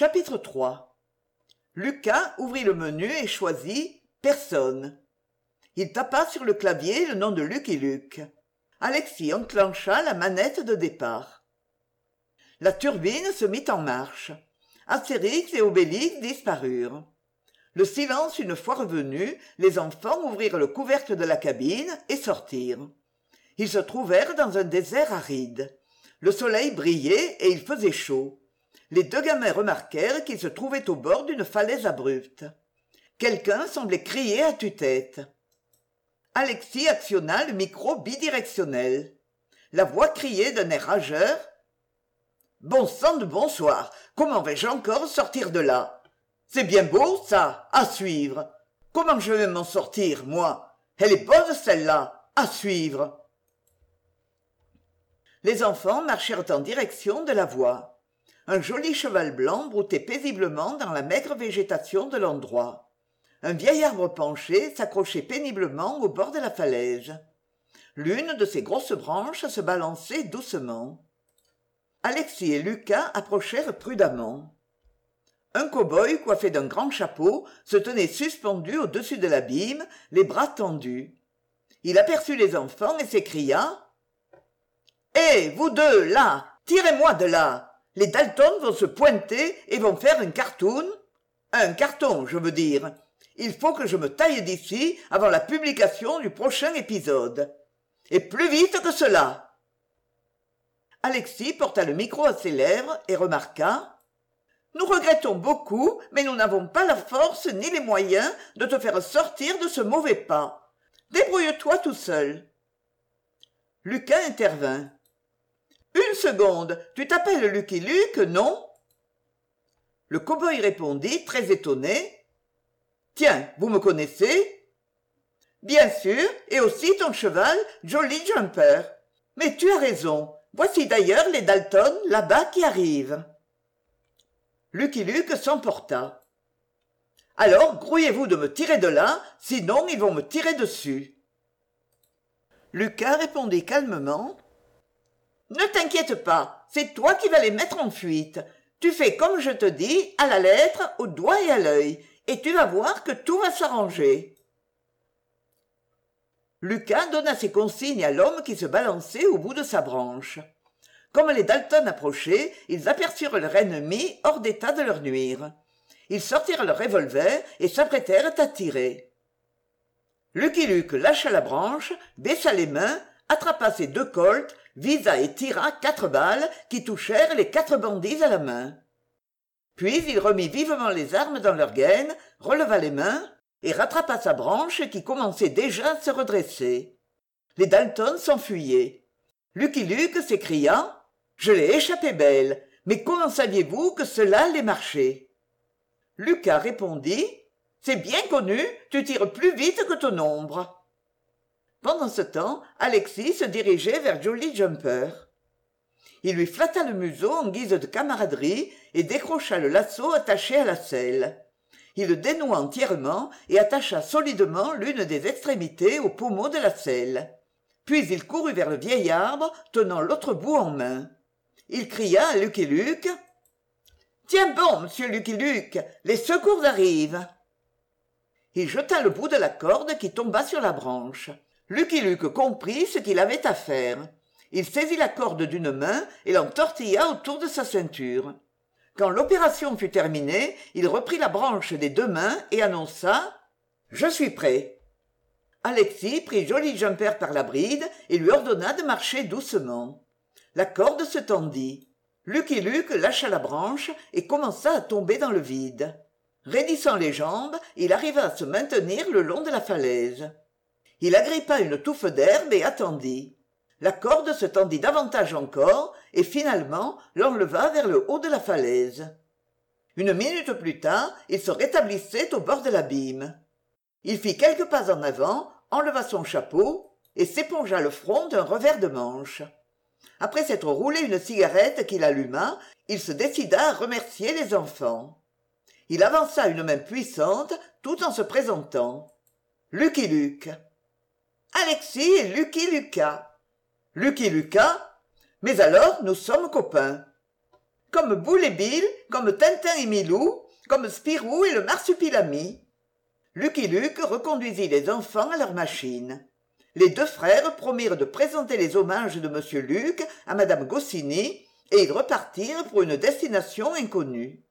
Chapitre 3. Lucas ouvrit le menu et choisit « Personne ». Il tapa sur le clavier le nom de Lucky Luke. Alexis enclencha la manette de départ. La turbine se mit en marche. Astérix et Obélix disparurent. Le silence une fois revenu, les enfants ouvrirent le couvercle de la cabine et sortirent. Ils se trouvèrent dans un désert aride. Le soleil brillait et il faisait chaud. Les deux gamins remarquèrent qu'ils se trouvaient au bord d'une falaise abrupte. Quelqu'un semblait crier à tue-tête. Alexis actionna le micro bidirectionnel. La voix criait d'un air rageur. « Bon sang de bonsoir, comment vais-je encore sortir de là? C'est bien beau, ça, à suivre. Comment je vais m'en sortir, moi? Elle est bonne, celle-là, à suivre. » Les enfants marchèrent en direction de la voix. Un joli cheval blanc broutait paisiblement dans la maigre végétation de l'endroit. Un vieil arbre penché s'accrochait péniblement au bord de la falaise. L'une de ses grosses branches se balançait doucement. Alexis et Lucas approchèrent prudemment. Un cow-boy coiffé d'un grand chapeau se tenait suspendu au-dessus de l'abîme, les bras tendus. Il aperçut les enfants et s'écria « Hé, vous deux, là, tirez-moi de là! Les Dalton vont se pointer et vont faire un cartoon. Un carton, je veux dire. Il faut que je me taille d'ici avant la publication du prochain épisode. Et plus vite que cela. » Alexis porta le micro à ses lèvres et remarqua « Nous regrettons beaucoup, mais nous n'avons pas la force ni les moyens de te faire sortir de ce mauvais pas. Débrouille-toi tout seul. » Lucas intervint. « Une seconde, tu t'appelles Lucky Luke, non ?» Le cow-boy répondit, très étonné. « Tiens, vous me connaissez ?»« Bien sûr, et aussi ton cheval, Jolly Jumper. Mais tu as raison, voici d'ailleurs les Dalton là-bas qui arrivent. » Lucky Luke s'emporta. « Alors, grouillez-vous de me tirer de là, sinon ils vont me tirer dessus. » Lucas répondit calmement. « Ne t'inquiète pas, c'est toi qui vas les mettre en fuite. Tu fais comme je te dis, à la lettre, au doigt et à l'œil, et tu vas voir que tout va s'arranger. » Lucas donna ses consignes à l'homme qui se balançait au bout de sa branche. Comme les Dalton approchaient, ils aperçurent leur ennemi hors d'état de leur nuire. Ils sortirent leur revolver et s'apprêtèrent à tirer. Lucky Luke lâcha la branche, baissa les mains, attrapa ses 2 colts, visa et tira 4 balles qui touchèrent les 4 bandits à la main. Puis il remit vivement les armes dans leurs gaines, releva les mains et rattrapa sa branche qui commençait déjà à se redresser. Les Dalton s'enfuyaient. Lucky Luke s'écria « Je l'ai échappé belle, mais comment saviez-vous que cela allait marcher ?» Lucas répondit « C'est bien connu, tu tires plus vite que ton ombre. » Pendant ce temps, Alexis se dirigeait vers Jolly Jumper. Il lui flatta le museau en guise de camaraderie et décrocha le lasso attaché à la selle. Il le dénoua entièrement et attacha solidement l'une des extrémités au pommeau de la selle. Puis il courut vers le vieil arbre, tenant l'autre bout en main. Il cria à Lucky Luke « Tiens bon, monsieur Lucky Luke, les secours arrivent !» Il jeta le bout de la corde qui tomba sur la branche. Lucky Luke comprit ce qu'il avait à faire. Il saisit la corde d'une main et l'entortilla autour de sa ceinture. Quand l'opération fut terminée, il reprit la branche des 2 mains et annonça « Je suis prêt !» Alexis prit Jolly Jumper par la bride et lui ordonna de marcher doucement. La corde se tendit. Lucky Luke lâcha la branche et commença à tomber dans le vide. Raidissant les jambes, il arriva à se maintenir le long de la falaise. Il agrippa une touffe d'herbe et attendit. La corde se tendit davantage encore et finalement l'enleva vers le haut de la falaise. Une minute plus tard, il se rétablissait au bord de l'abîme. Il fit quelques pas en avant, enleva son chapeau et s'épongea le front d'un revers de manche. Après s'être roulé une cigarette qu'il alluma, il se décida à remercier les enfants. Il avança une main puissante tout en se présentant. « Lucky Luke !»« Alexis et Lucky Lucas !»« Lucky Lucas ? Mais alors, nous sommes copains. » comme Boule et Bill, comme Tintin et Milou, comme Spirou et le marsupilami. Lucky Luke reconduisit les enfants à leur machine. Les deux frères promirent de présenter les hommages de M. Luc à Madame Goscinny, et ils repartirent pour une destination inconnue.